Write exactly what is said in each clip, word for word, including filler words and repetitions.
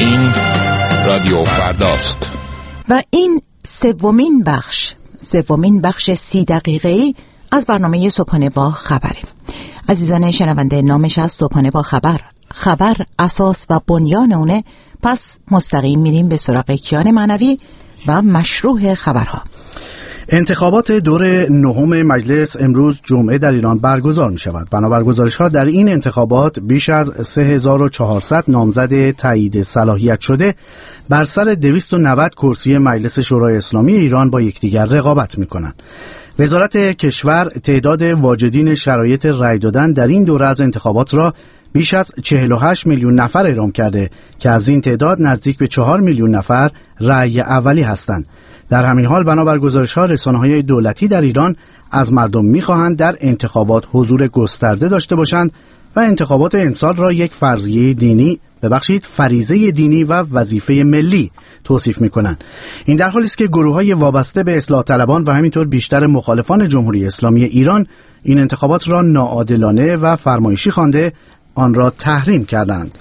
این رادیو فرداست و این سومین بخش سومین بخش سی دقیقه‌ای از برنامه صبحانه با خبره. عزیزان شنونده، نامش از صبحانه با خبر، خبر اساس و بنیان اونه. پس مستقیم میریم به سراغ کیان معنوی و مشروع خبرها. انتخابات دور نهم مجلس امروز جمعه در ایران برگزار می شود. بنابر گزارش‌ها در این انتخابات بیش از سه هزار و چهارصد نامزد تایید صلاحیت شده بر سر دویست و نود کرسی مجلس شورای اسلامی ایران با یکدیگر رقابت می کنند. وزارت کشور تعداد واجدین شرایط رأی دادن در این دوره از انتخابات را بیش از چهل و هشت میلیون نفر اعلام کرده که از این تعداد نزدیک به چهار میلیون نفر رأی اولی هستند. در همین حال بنابر گزارش‌ها رسانه‌های دولتی در ایران از مردم می‌خواهند در انتخابات حضور گسترده داشته باشند و انتخابات امسال را یک فرضیه دینی، ببخشید فریضه دینی و وظیفه ملی توصیف می‌کنند. این در حالی است که گروه‌های وابسته به اصلاح طلبان و همینطور بیشتر مخالفان جمهوری اسلامی ایران این انتخابات را ناعادلانه و فرمایشی خوانده آن را تحریم کردند.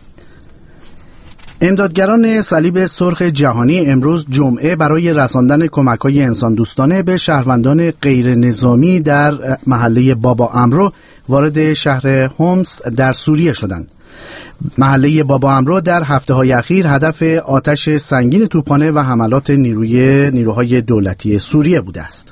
امدادگران صلیب سرخ جهانی امروز جمعه برای رساندن کمک‌های انسان دوستانه به شهروندان غیر نظامی در محله بابا عمرو وارد شهر هومس در سوریه شدند. محله بابا عمرو در هفته‌های اخیر هدف آتش سنگین توپخانه و حملات نیروی نیروهای دولتی سوریه بوده است.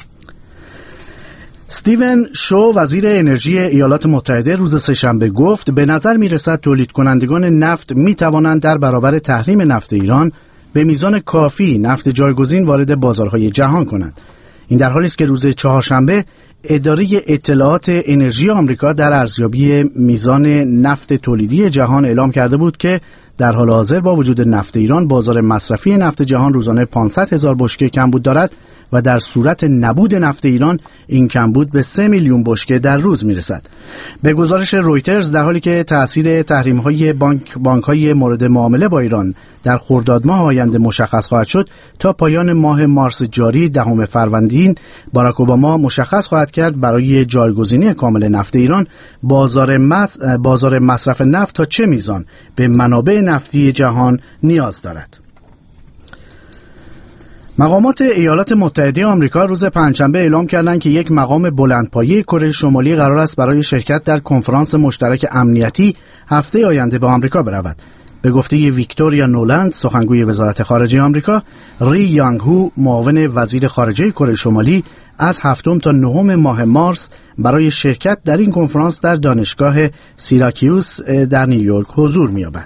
استیون شو وزیر انرژی ایالات متحده روز سه‌شنبه گفت به نظر می‌رسد تولید کنندگان نفت می‌توانند در برابر تحریم نفت ایران به میزان کافی نفت جایگزین وارد بازارهای جهان کنند. این در حالی است که روز چهارشنبه اداره اطلاعات انرژی آمریکا در ارزیابی میزان نفت تولیدی جهان اعلام کرده بود که در حال حاضر با وجود نفت ایران بازار مصرفی نفت جهان روزانه پانصد هزار بشکه کمبود دارد و در صورت نبود نفت ایران این کمبود به سه میلیون بشکه در روز میرسد. به گزارش رویترز در حالی که تأثیر تحریم‌های بانک بانک‌های مورد معامله با ایران در خرداد ماه آینده مشخص خواهد شد، تا پایان ماه مارس جاری دهم فروردین باراک اوباما مشخص خواهد کرد برای جایگزینی کامل نفت ایران بازار مص... بازار مصرف نفت تا چه میزان به منابع نفتی جهان نیاز دارد. مقامات ایالات متحده آمریکا روز پنجشنبه اعلام کردند که یک مقام بلندپایه کره شمالی قرار است برای شرکت در کنفرانس مشترک امنیتی هفته آینده به آمریکا برود. به گفته ویکتوریا نولند، سخنگوی وزارت خارجه آمریکا، ری یانگ هو، معاون وزیر خارجه کره شمالی، از هفتم تا نهم ماه مارس برای شرکت در این کنفرانس در دانشگاه سیراکیوس در نیویورک حضور می‌یابد.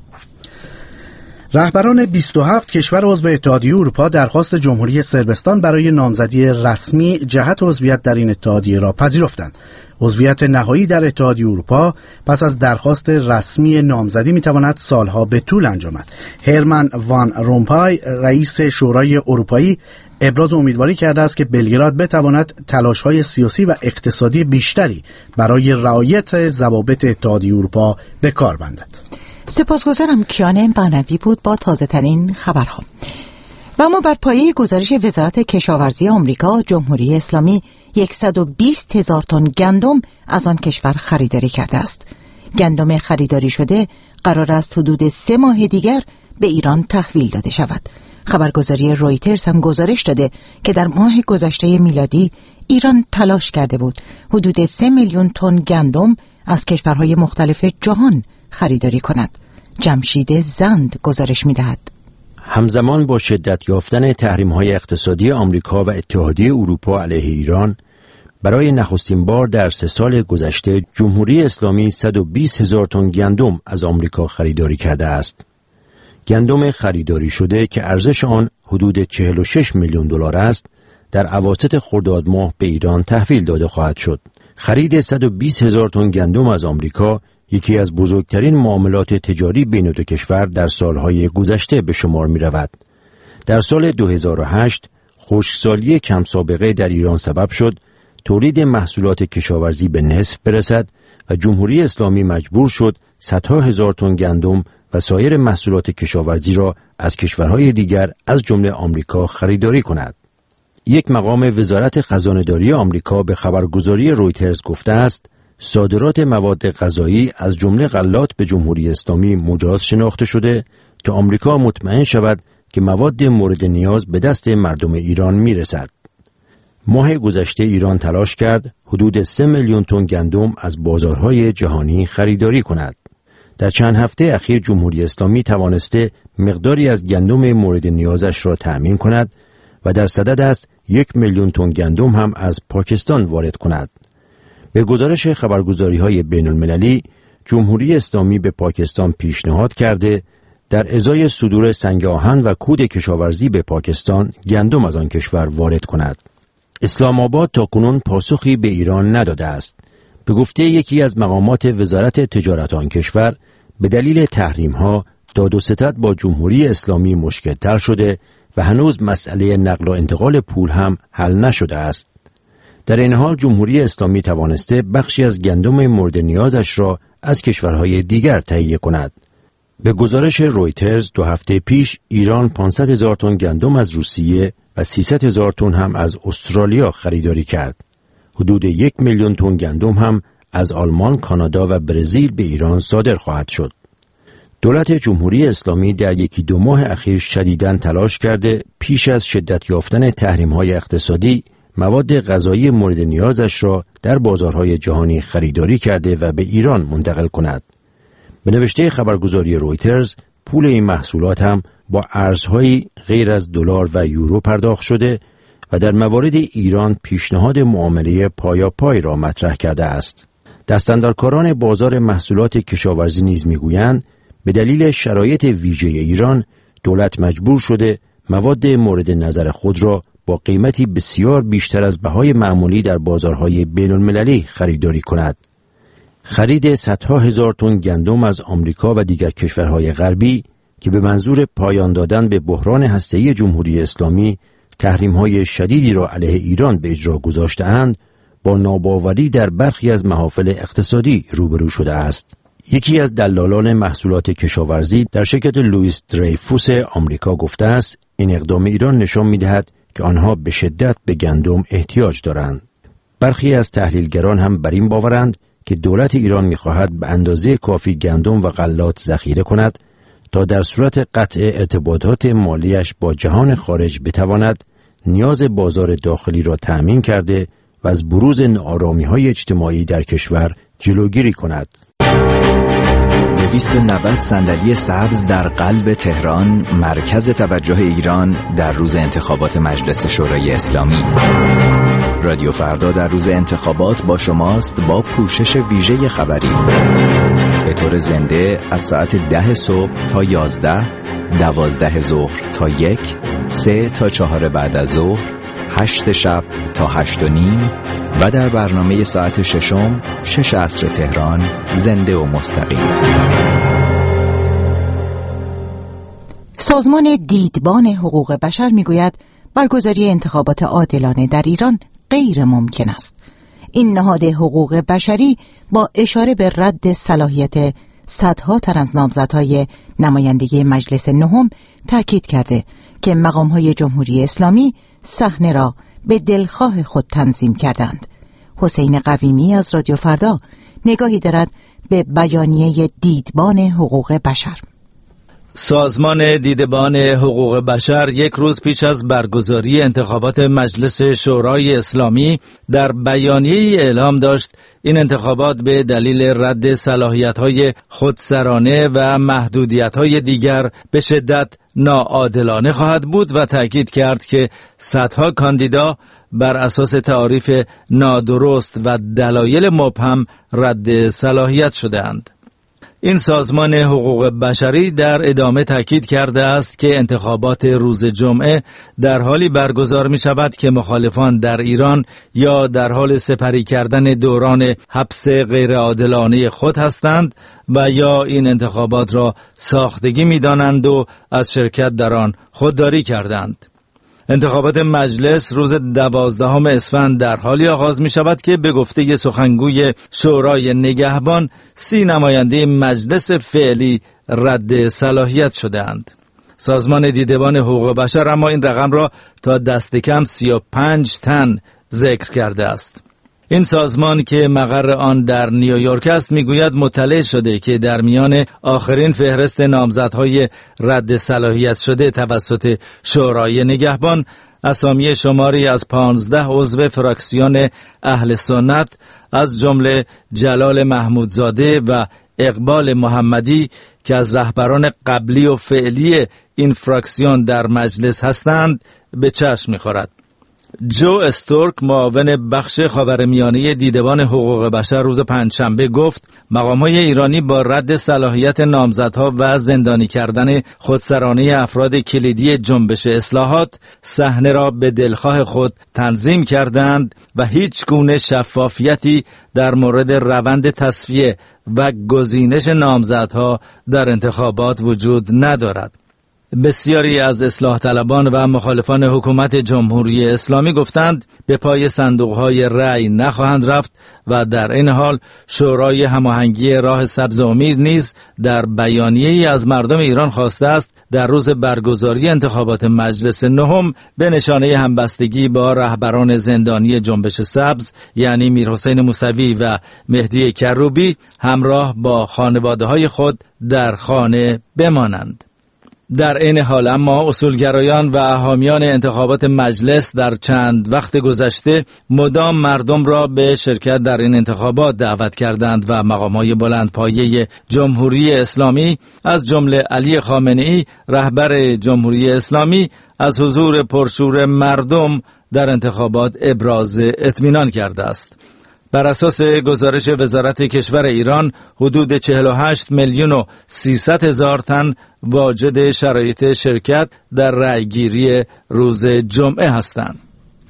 رهبران بیست و هفت کشور عضو اتحادیه اروپا درخواست جمهوری صربستان برای نامزدی رسمی جهت عضویت در این اتحادیه را پذیرفتند. عضویت نهایی در اتحادیه اروپا پس از درخواست رسمی نامزدی میتواند سالها به طول انجامد. هرمن وان رومپای، رئیس شورای اروپایی، ابراز امیدواری کرده است که بلگراد بتواند تلاش‌های سیاسی و اقتصادی بیشتری برای رعایت ضوابط اتحادیه اروپا به کار بندد. سپاسگزارم. کیان معنوی بود با تازه ترین خبرها. و اما بر پایه گزارش وزارت کشاورزی آمریکا، جمهوری اسلامی صد و بیست هزار تن گندم از آن کشور خریداری کرده است. گندم خریداری شده قرار است حدود سه ماه دیگر به ایران تحویل داده شود. خبرگزاری رویترز هم گزارش داده که در ماه گذشته میلادی ایران تلاش کرده بود حدود سه میلیون تن گندم از کشورهای مختلف جهان خریداری کند. جمشید زند گزارش می‌دهد. همزمان با شدت یافتن تحریم‌های اقتصادی آمریکا و اتحادیه اروپا علیه ایران، برای نخستین بار در سه سال گذشته جمهوری اسلامی صد و بیست هزار تن گندم از آمریکا خریداری کرده است. گندم خریداری شده که ارزش آن حدود چهل و شش میلیون دلار است، در اواسط خرداد ماه به ایران تحویل داده خواهد شد. خرید صد و بیست هزار تن گندم از آمریکا یکی از بزرگترین معاملات تجاری بین دو کشور در سالهای گذشته به شمار می رود. در سال دو هزار و هشت خشکسالی کم سابقه در ایران سبب شد تولید محصولات کشاورزی به نصف برسد و جمهوری اسلامی مجبور شد صدها هزار تن گندم و سایر محصولات کشاورزی را از کشورهای دیگر از جمله آمریکا خریداری کند. یک مقام وزارت خزانه‌داری آمریکا به خبرگزاری رویترز گفته است صادرات مواد غذایی از جمله غلات به جمهوری اسلامی مجاز شناخته شده تا آمریکا مطمئن شود که مواد مورد نیاز به دست مردم ایران میرسد. ماه گذشته ایران تلاش کرد حدود سه میلیون تن گندم از بازارهای جهانی خریداری کند. در چند هفته اخیر جمهوری اسلامی توانسته مقداری از گندم مورد نیازش را تأمین کند و در صدد است یک میلیون تن گندم هم از پاکستان وارد کند. به گزارش خبرگزاری‌های بین‌المللی، جمهوری اسلامی به پاکستان پیشنهاد کرده در ازای صدور سنگ آهن و کود کشاورزی به پاکستان گندم از آن کشور وارد کند. اسلام آباد تاکنون پاسخی به ایران نداده است. به گفته یکی از مقامات وزارت تجارت آن کشور، به دلیل تحریم‌ها داد و ستد با جمهوری اسلامی مشکل‌تر شده و هنوز مسئله نقل و انتقال پول هم حل نشده است. در این حال جمهوری اسلامی توانسته بخشی از گندم مورد نیازش را از کشورهای دیگر تهیه کند. به گزارش رویترز دو هفته پیش ایران پانصد هزار تن گندم از روسیه و سیصد هزار تن هم از استرالیا خریداری کرد. حدود یک میلیون تن گندم هم از آلمان، کانادا و برزیل به ایران صادر خواهد شد. دولت جمهوری اسلامی در یکی دو ماه اخیر شدیداً تلاش کرده پیش از شدت یافتن تحریم‌های اقتصادی مواد غذایی مورد نیازش را در بازارهای جهانی خریداری کرده و به ایران منتقل کند. به نوشته خبرگزاری رویترز، پول این محصولات هم با ارزهای غیر از دلار و یورو پرداخت شده و در موارد ایران پیشنهاد معامله پایاپای را مطرح کرده است. دستاندرکاران بازار محصولات کشاورزی نیز میگویند به دلیل شرایط ویژه ایران دولت مجبور شده مواد مورد نظر خود را با قیمتی بسیار بیشتر از بهای معمولی در بازارهای بین المللی خریداری کند. خرید صدها هزار تن گندم از آمریکا و دیگر کشورهای غربی که به منظور پایان دادن به بحران هسته‌ای جمهوری اسلامی تحریم‌های شدیدی را علیه ایران به اجرا گذاشته‌اند، با ناباوری در برخی از محافل اقتصادی روبرو شده است. یکی از دلالان محصولات کشاورزی در شرکت لوئیس دریفوس آمریکا گفته است این اقدام ایران نشان می‌دهد که آنها به شدت به گندم احتیاج دارند. برخی از تحلیلگران هم بر این باورند که دولت ایران می‌خواهد به اندازه کافی گندم و غلات ذخیره کند تا در صورت قطع ارتباطات مالیش با جهان خارج بتواند نیاز بازار داخلی را تأمین کرده و از بروز ناآرامی‌های اجتماعی در کشور جلوگیری کند. دویست و نود صندلی سبز در قلب تهران، مرکز توجه ایران در روز انتخابات مجلس شورای اسلامی. رادیو فردا در روز انتخابات با شماست با پوشش ویژه خبری. به طور زنده از ساعت ده صبح تا یازده، دوازده ظهر تا یک، سه تا چهار بعد از ظهر، هشت شب تا هشت و نیم و در برنامه ساعت ششم، شش عصر تهران، زنده و مستقیم. سازمان دیدبان حقوق بشر میگوید برگزاری انتخابات عادلانه در ایران غیر ممکن است. این نهاد حقوق بشری با اشاره به رد صلاحیت صدها تن از نامزدهای نمایندگی مجلس نهم تاکید کرده که مقام‌های جمهوری اسلامی صحنه را به دلخواه خود تنظیم کردند. حسین قویمی از رادیو فردا نگاهی دارد به بیانیه دیدبان حقوق بشر. سازمان دیدبان حقوق بشر یک روز پیش از برگزاری انتخابات مجلس شورای اسلامی در بیانیه‌ای اعلام داشت این انتخابات به دلیل رد صلاحیت‌های خودسرانه و محدودیت‌های دیگر به شدت ناعادلانه خواهد بود و تأکید کرد که صدها کاندیدا بر اساس تعاریف نادرست و دلایل مبهم رد صلاحیت شده‌اند. این سازمان حقوق بشری در ادامه تاکید کرده است که انتخابات روز جمعه در حالی برگزار می شود که مخالفان در ایران یا در حال سپری کردن دوران حبس غیرعادلانه خود هستند و یا این انتخابات را ساختگی می دانند و از شرکت در آن خودداری کردند. انتخابات مجلس روز دوازدهم اسفند در حالی آغاز می شود که به گفته سخنگوی شورای نگهبان سی نماینده مجلس فعلی رد صلاحیت شده‌اند. سازمان دیدبان حقوق بشر اما این رقم را تا دست کم سی و پنج تن ذکر کرده است. این سازمان که مقر آن در نیویورک است میگوید مطلع شده که در میان آخرین فهرست نامزدهای رد صلاحیت شده توسط شورای نگهبان اسامی شماری از پانزده عضو فراکسیون اهل سنت از جمله جلال محمودزاده و اقبال محمدی که از رهبران قبلی و فعلی این فراکسیون در مجلس هستند به چشم می‌خورد. جو استورک معاون بخش خاورمیانه دیدبان حقوق بشر روز پنجشنبه گفت مقام‌های ایرانی با رد صلاحیت نامزدها و زندانی کردن خودسرانه افراد کلیدی جنبش اصلاحات صحنه را به دلخواه خود تنظیم کردند و هیچ گونه شفافیتی در مورد روند تصفیه و گزینش نامزدها در انتخابات وجود ندارد. بسیاری از اصلاح طلبان و مخالفان حکومت جمهوری اسلامی گفتند به پای صندوق‌های رأی نخواهند رفت و در این حال شورای هماهنگی راه سبز امید نیز در بیانیه‌ای از مردم ایران خواسته است در روز برگزاری انتخابات مجلس نهم به نشانه همبستگی با رهبران زندانی جنبش سبز یعنی میرحسین موسوی و مهدی کروبی همراه با خانواده‌های خود در خانه بمانند. در این حال اما اصولگرایان و حامیان انتخابات مجلس در چند وقت گذشته مدام مردم را به شرکت در این انتخابات دعوت کردند و مقام‌های بلندپایه جمهوری اسلامی از جمله علی خامنه‌ای رهبر جمهوری اسلامی از حضور پرشور مردم در انتخابات ابراز اطمینان کرده است. بر اساس گزارش وزارت کشور ایران حدود چهل و هشت میلیون و سیصد هزار تن واجد شرایط شرکت در رأیگیری روز جمعه هستند.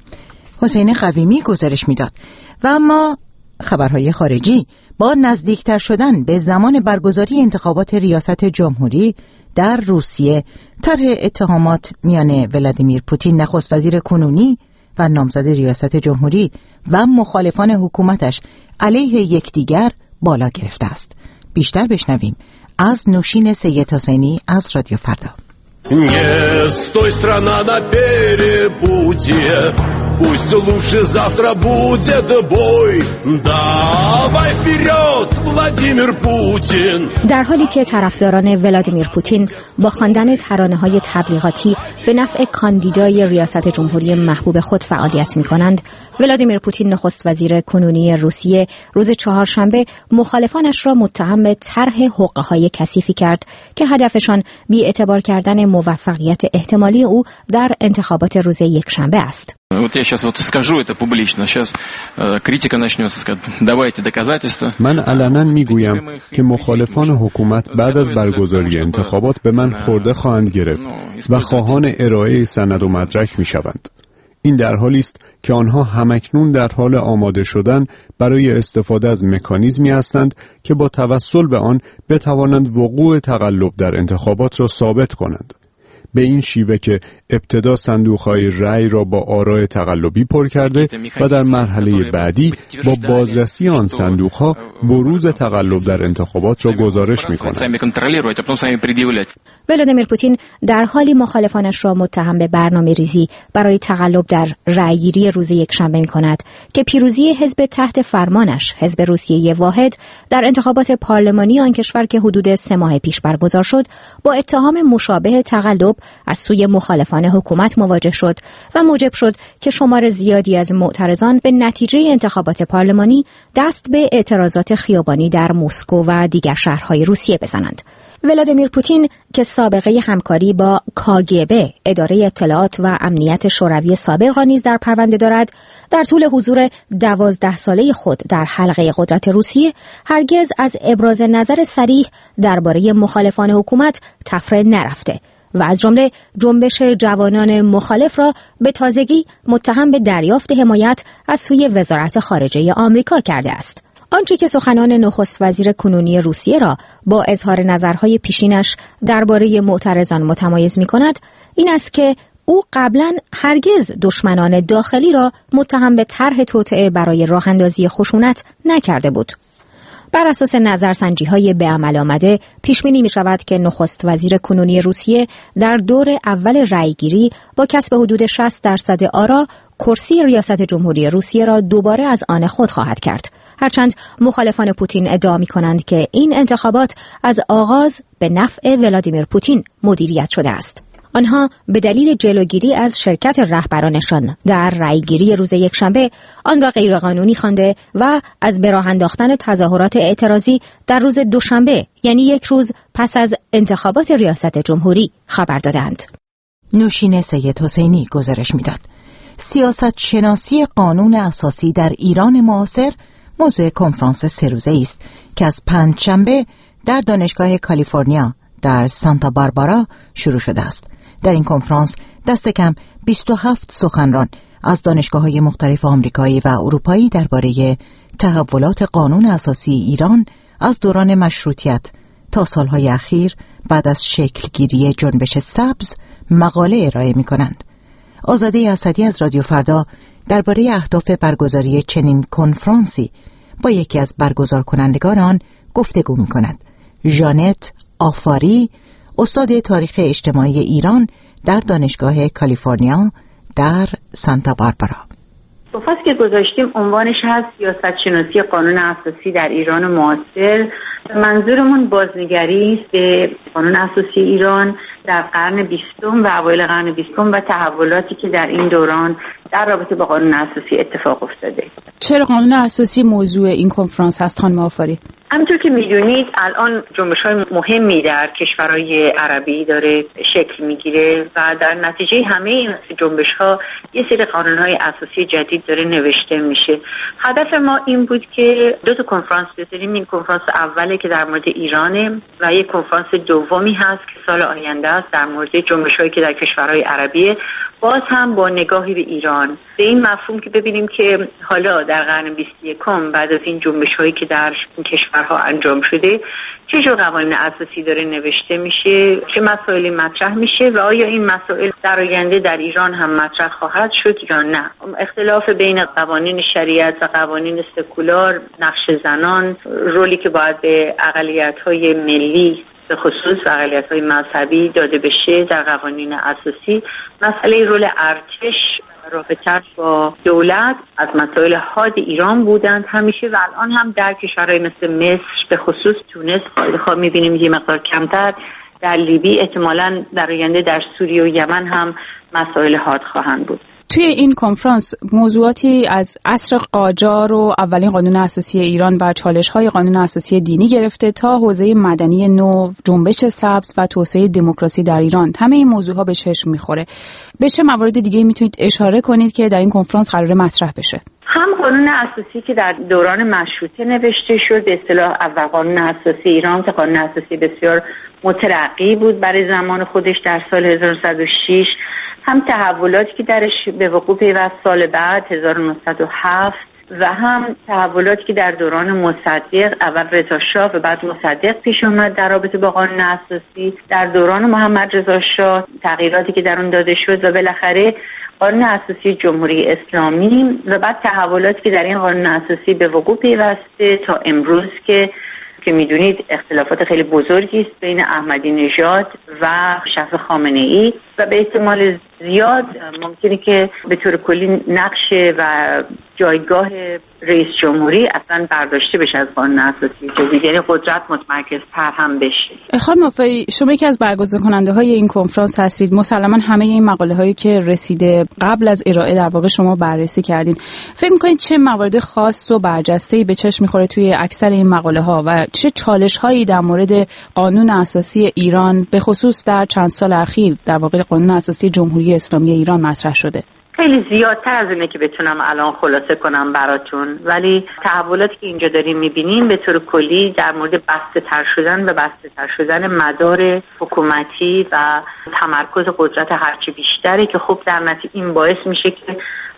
حسین قویمی گزارش میداد. و اما خبرهای خارجی با نزدیکتر شدن به زمان برگزاری انتخابات ریاست جمهوری در روسیه طرح اتهامات میان ولادیمیر پوتین نخست وزیر کنونی و نامزد ریاست جمهوری و مخالفان حکومتش علیه یکدیگر بالا گرفته است. بیشتر بشنویم از نوشین سید حسینی از رادیو فردا. Не стой, страна, на перепутье, пусть лучше завтра будет бой. Давай вперед, Владимир Путин. در حالی که طرفداران ولادیمیر پوتین با خواندن ترانه‌های تبلیغاتی به نفع کاندیدای ریاست جمهوری محبوب خود فعالیت می‌کنند، ولادیمیر پوتین نخست وزیر کنونی روسیه روز چهارشنبه مخالفانش را متهم به طرح حقه‌های کثیفی کرد که هدفشان بی‌اعتبار کردن موفقیت احتمالی او در انتخابات روز یکشنبه است. Вот я сейчас вот скажу это публично. Сейчас критика начнется, скажет: "Давайте доказательства". من علنا میگویم که مخالفان حکومت بعد از برگزاری انتخابات به من خورده خواهند گرفت و خواهان ارائه سند و مدرک میشوند. این در حالی است که آنها همکنون در حال آماده شدن برای استفاده از مکانیزمی هستند که با توسل به آن بتوانند وقوع تقلب در انتخابات را ثابت کنند. به این شیوه که ابتدا صندوق‌های رأی را با آراء تقلبی پر کرده و در مرحله بعدی با بازرسی آن صندوق‌ها بروز تقلب در انتخابات را گزارش می‌کنند. ولادیمیر پوتین در حالی مخالفانش را متهم به برنامه‌ریزی برای تقلب در رأیگیری روز یکشنبه می‌کند که پیروزی حزب تحت فرمانش، حزب روسیه واحد، در انتخابات پارلمانی آن کشور که حدود سه ماه پیش برگزار شد با اتهام مشابه تقلب از سوی مخالفان حکومت مواجه شد و موجب شد که شمار زیادی از معترضان به نتیجه انتخابات پارلمانی دست به اعتراضات خیابانی در مسکو و دیگر شهرهای روسیه بزنند. ولادیمیر پوتین که سابقه همکاری با کاگبه، اداره اطلاعات و امنیت شوروی سابق را نیز در پرونده دارد، در طول حضور دوازده ساله خود در حلقه قدرت روسیه هرگز از ابراز نظر صریح درباره مخالفان حکومت تفره نرفته و از جمله جنبش جوانان مخالف را به تازگی متهم به دریافت حمایت از سوی وزارت خارجه آمریکا کرده است. آنچه که سخنان نخست وزیر کنونی روسیه را با اظهار نظرهای پیشینش درباره معترضان متمایز می‌کند این است که او قبلا هرگز دشمنان داخلی را متهم به طرح توطئه برای راه اندازی خشونت نکرده بود. بر اساس نظرسنجی‌های به عمل آمده پیش‌بینی می‌شود که نخست وزیر کنونی روسیه در دور اول رأیگیری با کسب حدود شصت درصد آرا کرسی ریاست جمهوری روسیه را دوباره از آن خود خواهد کرد. هرچند مخالفان پوتین ادعا می‌کنند که این انتخابات از آغاز به نفع ولادیمیر پوتین مدیریت شده است. آنها به دلیل جلوگیری از شرکت رهبرانشان در رأیگیری روز یکشنبه آن را غیرقانونی خوانده و از به راه انداختن تظاهرات اعتراضی در روز دوشنبه، یعنی یک روز پس از انتخابات ریاست جمهوری، خبر دادند. نوشین سید حسینی گزارش می‌داد. سیاست شناسی قانون اساسی در ایران معاصر موضوع کنفرانس سه روزه است که از پنجشنبه در دانشگاه کالیفرنیا در سانتا باربارا شروع شده است. در این کنفرانس دست کم بیست و هفت سخنران از دانشگاه‌های مختلف آمریکایی و اروپایی درباره تحولات قانون اساسی ایران از دوران مشروطیت تا سالهای اخیر بعد از شکلگیری جنبش سبز مقاله ارائه می‌کنند. آزاده اسدی از رادیو فردا درباره اهداف برگزاری چنین کنفرانسی با یکی از برگزار کنندگان آن گفتگو می‌کند. ژانت آفاری، استاد تاریخ اجتماعی ایران در دانشگاه کالیفرنیا در سانتا باربارا. صحبتی که گذاشتیم عنوانش هست سیاست شناسی قانون اساسی در ایران معاصر. منظورمون بازنگری است به قانون اساسی ایران در قرن بیستم و اوایل قرن بیستم و تحولاتی که در این دوران در رابطه با قانون اساسی اتفاق افتاده. چرا قانون اساسی موضوع این کنفرانس هست خانم آفاری؟ همونطور که میدونید الان جنبش‌های مهمی در کشورهای عربی داره شکل میگیره و در نتیجه همه این جنبش‌ها یه سری قانون‌های اساسی جدید داره نوشته میشه. هدف ما این بود که دو تا کنفرانس بذاریم. این کنفرانس اوله که در مورد ایرانه و یک کنفرانس دومی هست که سال آینده است در مورد جنبش‌هایی که در کشورهای عربی، باز هم با نگاهی به ایران، به این مفهوم که ببینیم که حالا در قرن بیست و یکم بعد از این جنبش‌هایی که در این کشورها انجام شده چه جور قوانین اساسی داره نوشته میشه، چه مسائلی مطرح میشه و آیا این مسائل در آینده در ایران هم مطرح خواهد شد یا نه. اختلاف بین قوانین شریعت و قوانین سکولار، نقش زنان، رولی که باید به اقلیت‌های ملی به خصوص و اقلیت‌های مذهبی داده بشه در قوانین اساسی، مسئله رول ارتش رابطه با دولت از مسائل حاد ایران بودند همیشه و الان هم در کشورهای مثل مصر به خصوص تونس خواهد می‌بینیم یه مقدار کمتر، در لیبی، احتمالاً در آینده در سوریه و یمن هم مسائل حاد خواهند بود. توی این کنفرانس موضوعاتی از عصر قاجار و اولین قانون اساسی ایران و چالش‌های قانون اساسی دینی گرفته تا حوزه مدنی نو، جنبش سبز و توسعه دموکراسی در ایران، همه این موضوعها به چشم می‌خوره. به چه موارد دیگه میتونید اشاره کنید که در این کنفرانس قراره مطرح بشه؟ هم قانون اساسی که در دوران مشروطه نوشته شد، به اصطلاح اول قانون اساسی ایران که قانون اساسی بسیار مترقی بود برای زمان خودش در سال هزار و نهصد و شش، هم تحولاتی که درش به وقوع پیوست سال بعد هزار و نهصد و هفت و هم تحولاتی که در دوران مصدق، اول رضا شاه و بعد مصدق پیش اومد در رابطه با قانون اساسی، در دوران محمد رضا شاه تغییراتی که در اون داده شد و بالاخره قانون اساسی جمهوری اسلامی و بعد تحولاتی که در این قانون اساسی به وقوع پیوسته تا امروز که که میدونید اختلافات خیلی بزرگی است بین احمدی نژاد و شخص خامنه ای و به احتمال زیاد ممکنه که به طور کلی نقش و جایگاه رئیس جمهوری اصلا برداشته بشه از قانون اساسی، یعنی قدرت متمرکزتر هم بشه. خانم آفری، شما یکی از برگزار کننده های این کنفرانس هستید. مسلما همه این مقاله هایی که رسیده قبل از ارائه در واقع شما بررسی کردین. فکر می‌کنید چه موارد خاص و برجسته‌ای به چشم می‌خوره توی اکثر این مقاله ها و چه چالش هایی در مورد قانون اساسی ایران به خصوص در چند سال اخیر در واقع قانون اساسی جمهوری اسلامی ایران مطرح شده؟ خیلی زیادتر از اینه که بتونم الان خلاصه کنم براتون، ولی تحولاتی که اینجا داریم میبینیم به طور کلی در مورد بسته تر شدن و بسته تر شدن مدار حکومتی و تمرکز قدرت هرچی بیشتره که خب در نتیجه این باعث میشه که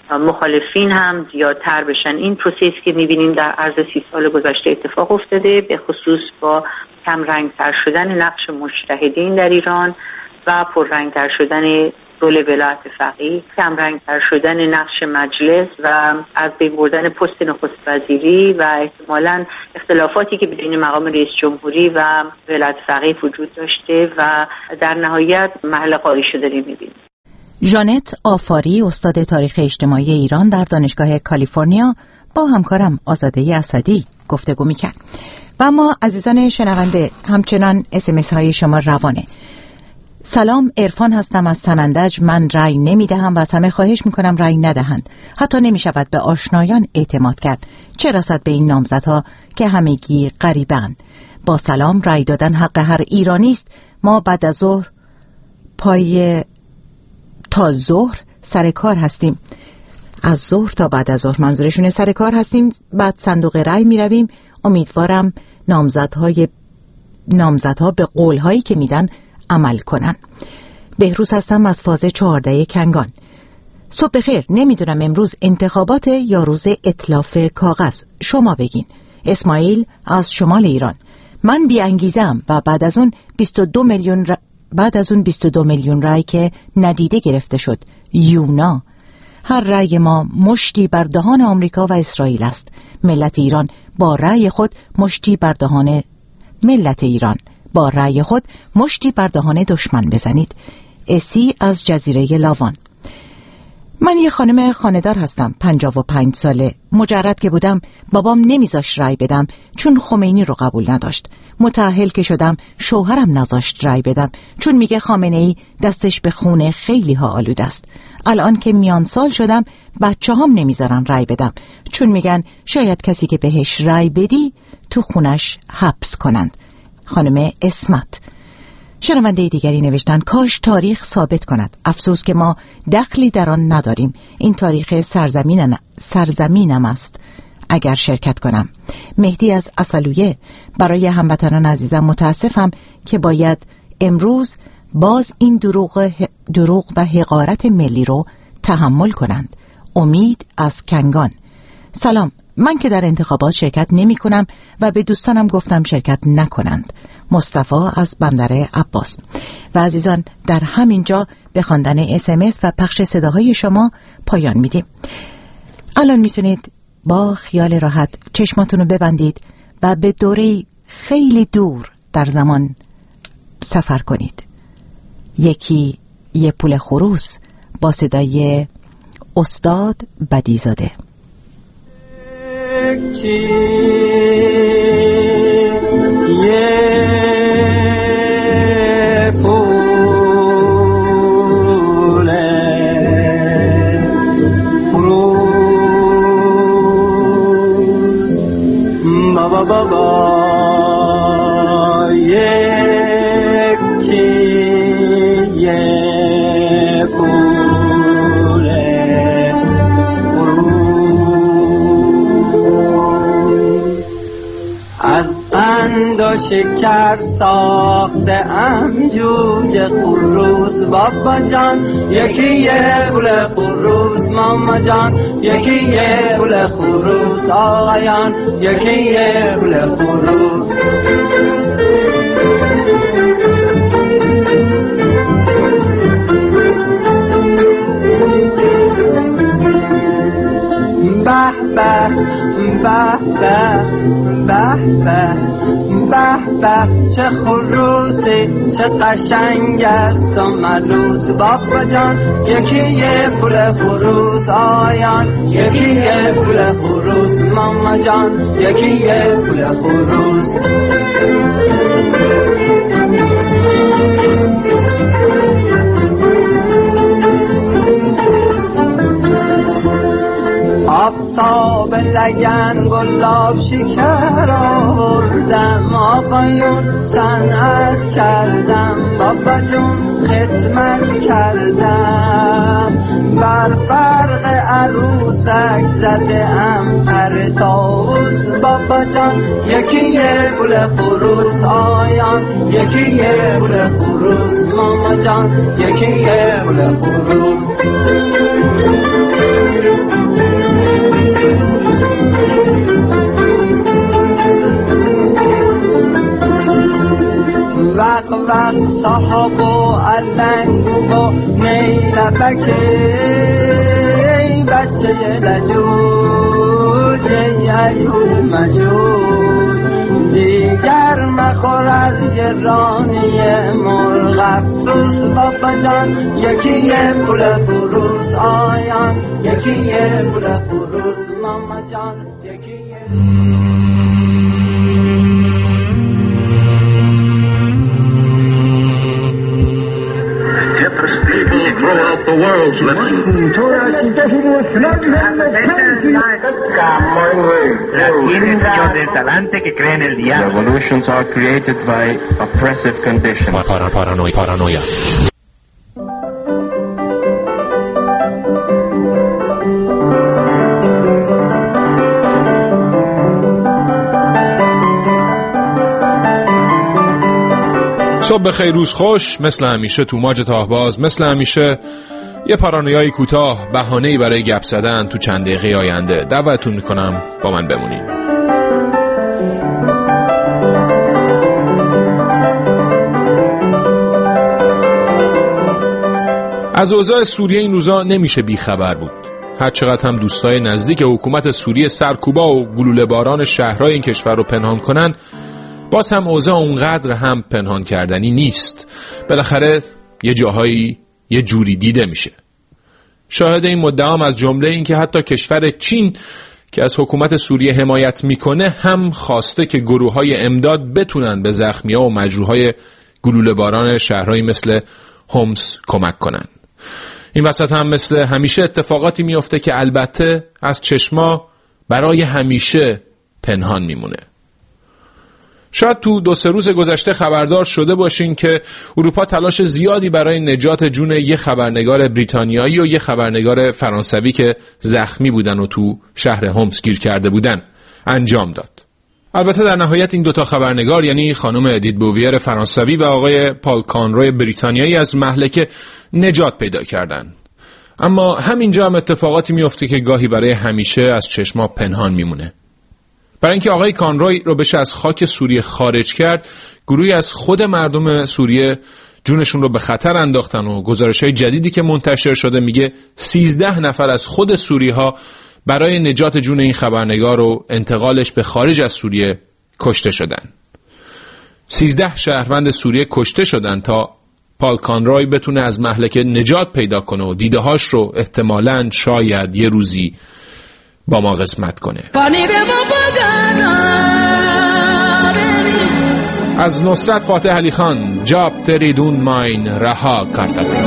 مخالفین هم زیادتر بشن. این پروسیس که میبینیم در عرض سی سال گذشته اتفاق افتاده، به خصوص با کم رنگ‌تر شدن نقش مجتهدین در ایران و پررنگتر شدن رول ولایت فقیه، کمرنگتر شدن نقش مجلس و از بین بردن پست نخست وزیری و احتمالاً اختلافاتی که بین مقام رئیس جمهوری و ولایت فقیه وجود داشته و در نهایت محل قالی شده می‌بینیم. ژانت آفاری، استاد تاریخ اجتماعی ایران در دانشگاه کالیفرنیا، با همکارم آزاده اسدی گفتگو می‌کرد. و ما عزیزان شنونده همچنان اسمس های شما روانه. سلام، عرفان هستم از سنندج. من رأی نمیدهم و از همه خواهش میکنم رأی ندهند. حتی نمیشود به آشنایان اعتماد کرد، چه رسد به این نامزدها که همگی غریبند. با سلام، رأی دادن حق هر ایرانی است. ما بعد از ظهر پای تا ظهر سر کار هستیم. از ظهر تا بعد از ظهر منظورشون سر کار هستیم. بعد صندوق رأی میرویم. امیدوارم نامزدهای نامزدها به قولهایی که میدن عمل کنن. بهروز هستم از فاز چهارده کنگان. صبح بخیر. نمیدونم امروز انتخابات یا روز اتلاف کاغذ، شما بگین. اسماعیل از شمال ایران. من بی انگیزم و بعد از اون بیست و دو میلیون ر... بعد از اون بیست و دو میلیون رای که ندیده گرفته شد. یونا. هر رای ما مشتی بر دهان آمریکا و اسرائیل است. ملت ایران با رای خود مشتی بر دهان ملت ایران با رأی خود مشتی بر دهان دشمن بزنید. اسی از جزیره لاوان. من یه خانم خانه‌دار هستم، پنجاه و پنج ساله. مجرد که بودم بابام نمیذاشت رأی بدم چون خمینی رو قبول نداشت. متأهل که شدم شوهرم نذاشت رأی بدم چون میگه خامنه‌ای دستش به خون خیلی ها آلوده است. الان که میان سال شدم بچه هم نمیذارن رأی بدم چون میگن شاید کسی که بهش رأی بدی تو خونش حبس کنند. خانم اسمت. شنونده دیگری نوشتن کاش تاریخ ثابت کند. افسوس که ما دخلی در آن نداریم. این تاریخ سرزمینم سرزمینم است اگر شرکت کنم. مهدی از اصلویه. برای هموطنان عزیزم متاسفم که باید امروز باز این دروغ دروغ و حقارت ملی رو تحمل کنند. امید از کنگان. سلام، من که در انتخابات شرکت نمی کنم و به دوستانم گفتم شرکت نکنند. مصطفی از بندر عباس. و عزیزان در همین جا به خواندن اس ام اس و پخش صداهای شما پایان میدیم. الان میتونید با خیال راحت چشماتون رو ببندید و به دوره خیلی دور در زمان سفر کنید. یکی یه پول خروس با صدای استاد بدیزاده. یکی یه بابا بابا یکی یه پوله از قند و شکر ساخته ام جوجه خروس بابا جان. یکی یه پول خروس ماما جان. یکی یه پول خروس آقایان. یکی یه پول خروس. به به به به به به به به چه خروسی چه قشنگ است و ملوس بابا جان. یکی یه پول خروس آیان. یکی یه پول خروس ماما جان. یکی یه پول خروس. آفتاب لگن گلاب شکر آوردم آقایون صنعت کردم بابا جون خدمت کردم بر فرق عروسک زده ام پر طاووس بابا جان. یکی یه پول خروس آیان. یکی یه پول خروس ماما جان. یکی یه پول خروس. وق وق صحاب و علنگ و نیلبک ای بچه لجوج ای ایون مجوج دیگر مخور از گرانی مرغ افسوس بابا جان یکی پول فروس آیان یکی پول فروس ماما جان یکی Throw out the world's lips. Revolutions are created by oppressive conditions. Paranoia. Paranoia. صبح بخیر، روز خوش. مثل همیشه تو ماج تاهباز، مثل همیشه یه پارانویای کوتاه، بهانه‌ای برای گپ زدن تو چند دقیقه آینده. دعوتتون میکنم با من بمونید. از اوضاع سوریه این روزا نمیشه بیخبر بود. هر چقدر هم دوستای نزدیک حکومت سوریه سرکوبا و گلوله باران شهرهای این کشور رو پنهان کنن، باز هم اوضاع اونقدر هم پنهان کردنی نیست. بالاخره یه جاهایی یه جوری دیده میشه. شاهد این مدعام از جمله این که حتی کشور چین که از حکومت سوریه حمایت میکنه هم خواسته که گروه‌های امداد بتونن به زخمی‌ها و مجروحای گلوله باران شهرهایی مثل هومس کمک کنن. این وسط هم مثل همیشه اتفاقاتی میفته که البته از چشما برای همیشه پنهان میمونه. شاید تو دو سه روز گذشته خبردار شده باشین که اروپا تلاش زیادی برای نجات جون یه خبرنگار بریتانیایی و یه خبرنگار فرانسوی که زخمی بودن و تو شهر هومس گیر کرده بودن انجام داد. البته در نهایت این دوتا خبرنگار، یعنی خانم ادیت بوویر فرانسوی و آقای پال کانروی بریتانیایی، از مهلکه نجات پیدا کردن. اما همینجا هم اتفاقاتی میفته که گاهی برای همیشه از چشما پنهان میمونه. برای اینکه آقای کانروی رو بشه از خاک سوریه خارج کرد، گروهی از خود مردم سوریه جونشون رو به خطر انداختن و گزارش‌های جدیدی که منتشر شده میگه سیزده نفر از خود سوری‌ها برای نجات جون این خبرنگار و انتقالش به خارج از سوریه کشته شدن. سیزده شهروند سوریه کشته شدن تا پال کانروی بتونه از مهلکه نجات پیدا کنه و دیده‌هاش رو احتمالاً شاید یه روزی با ما قسمت کنه. از نصرت فاتح علی خان، جاب تریدون ماین رها کارتاته.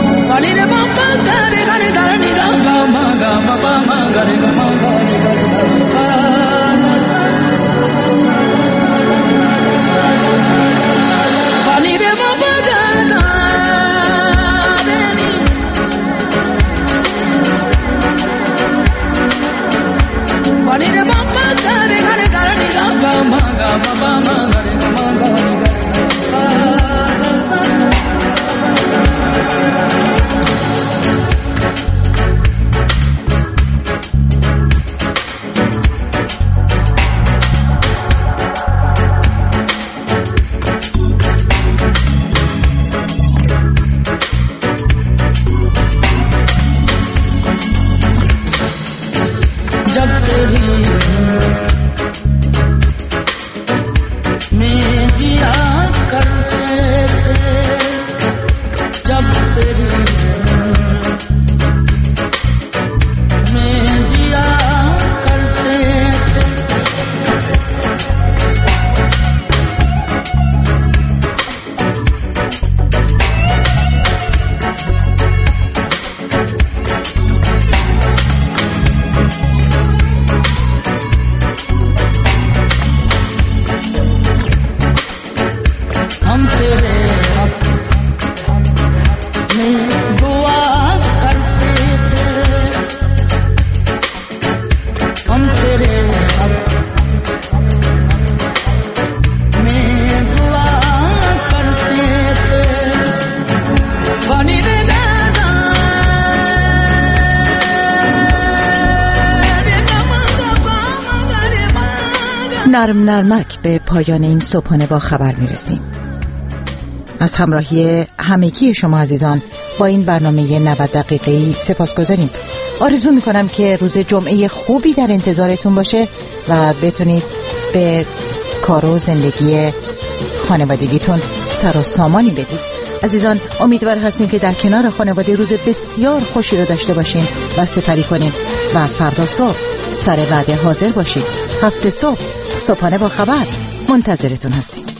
نرم نرمک به پایان این صبحانه با خبر میرسیم. از همراهی همگی شما عزیزان با این برنامه نود دقیقه‌ای سپاسگزاریم. آرزو میکنم که روز جمعه خوبی در انتظارتون باشه و بتونید به کار و زندگی خانوادگیتون سر و سامانی بدید. عزیزان، امیدوار هستیم که در کنار خانواده روز بسیار خوشی رو داشته باشین و سپری کنین و فردا صبح سر وعده حاضر باشید. هفته صبح صبحانه با خبر منتظرتون هستیم.